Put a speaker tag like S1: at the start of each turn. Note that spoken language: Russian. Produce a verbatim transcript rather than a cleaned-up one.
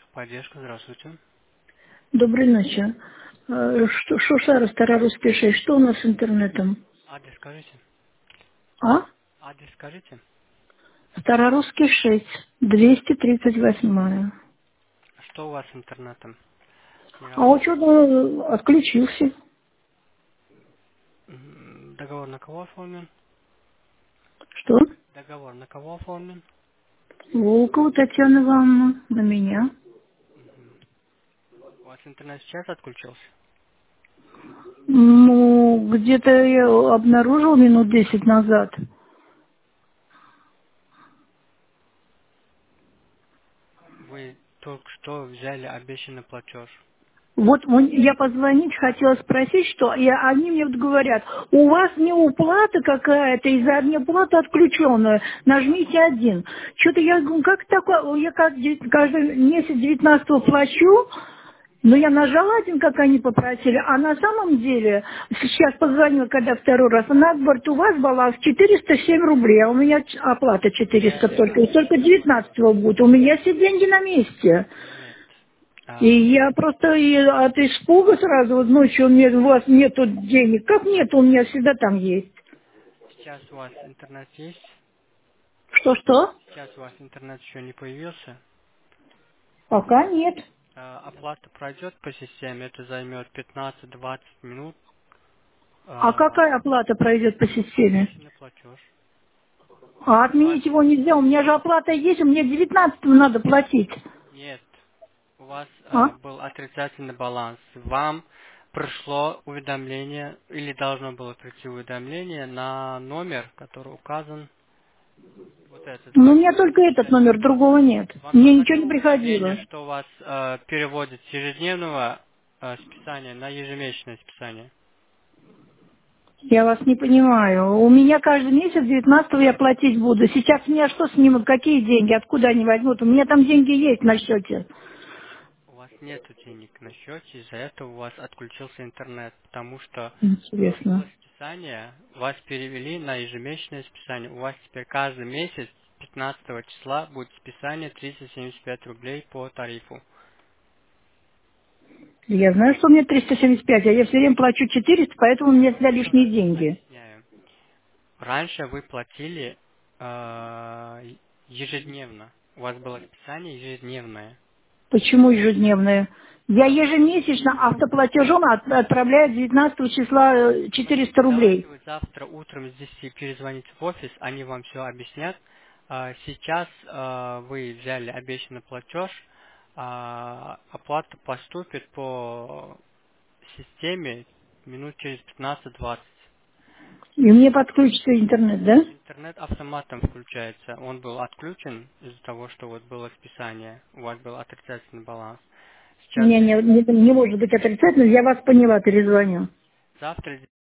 S1: Поддержка, здравствуйте.
S2: Доброй ночи. Э, Что, Шушара, Старорусский шесть. Что у нас с интернетом?
S1: Адрес скажите.
S2: А?
S1: Адрес скажите.
S2: Старорусский шесть, двести тридцать восемь.
S1: Что у вас с интернетом? Не
S2: А он
S1: работает?
S2: что-то отключился.
S1: М, Договор на кого оформлен?
S2: Что?
S1: Договор на кого оформлен?
S2: Волкова Татьяна Ивановна. На меня.
S1: Мгм. У вас интернет сейчас отключился?
S2: Ну, где-то я обнаружил минут десять назад.
S1: Вы только что взяли обещанный платеж.
S2: Вот он- я позвонить хотела спросить, что и они мне вот говорят, у вас не уплата какая-то, из-за неуплаты отключенная, нажмите один. Что-то я говорю, как такое, я как де- каждый месяц девятнадцатого плачу, но я нажала один, как они попросили, а на самом деле, сейчас позвонила, когда второй раз, она говорит, у вас баланс четыреста семь рублей, а у меня ч- оплата четыреста только,
S1: Неверно,
S2: и только
S1: информация.
S2: девятнадцатого будет, у меня все деньги на месте.
S1: Нет.
S2: И
S1: А,
S2: я просто и от испуга сразу, вот ночью у, меня, у вас нету денег. Как нет, у меня всегда там есть.
S1: сейчас у вас интернет есть?
S2: Что-что?
S1: Сейчас у вас интернет еще не появился?
S2: Пока нет.
S1: А, оплата пройдет по системе, это займет пятнадцать-двадцать минут.
S2: А
S1: А,
S2: какая оплата пройдет по системе?
S1: обещанный платеж.
S2: А
S1: У вас
S2: отменить его нельзя, у меня же оплата есть, у меня девятнадцатого надо платить.
S1: нет. У вас
S2: А?
S1: э, был отрицательный баланс. Вам пришло уведомление, или должно было прийти уведомление на номер, который указан, вот этот,
S2: Ну, у меня
S1: восемь
S2: только
S1: девять
S2: этот
S1: шесть.
S2: номер, другого нет.
S1: Вам
S2: Мне ничего
S1: приходило
S2: не
S1: уведомление,
S2: приходило.
S1: что у вас э, переводят с ежедневного э, списания на ежемесячное списание?
S2: Я вас не понимаю. У меня каждый месяц девятнадцатого я платить буду. Сейчас меня что снимут, какие деньги, откуда они возьмут? У меня там деньги есть на счете.
S1: У вас нет денег на счете, из-за этого у вас отключился интернет, потому что э, было
S2: Интересно.
S1: списание, вас перевели на ежемесячное списание. У вас теперь каждый месяц пятнадцатого числа будет списание триста семьдесят пять рублей по тарифу.
S2: Я знаю, что у меня триста семьдесят пять, а я все время плачу четыреста, поэтому у меня всегда
S1: Еще
S2: лишние
S1: раз
S2: деньги.
S1: объясняю. Раньше вы платили э, ежедневно. У вас было списание ежедневное.
S2: Почему ежедневные? Я
S1: Потому
S2: ежемесячно автоплатежом от- отправляю девятнадцатого числа э, четыреста
S1: Давайте
S2: рублей.
S1: вы завтра утром здесь перезвоните в офис, они вам все объяснят. А, Сейчас а, вы взяли обещанный платеж, а, оплата поступит по системе минут через пятнадцать-двадцать.
S2: И мне подключится интернет, да?
S1: Интернет автоматом включается. Он был отключен из-за того, что вот было списание, у вас был отрицательный баланс. Сейчас
S2: Не, не, не, не может быть отрицательно, я вас поняла, перезвоню.
S1: завтра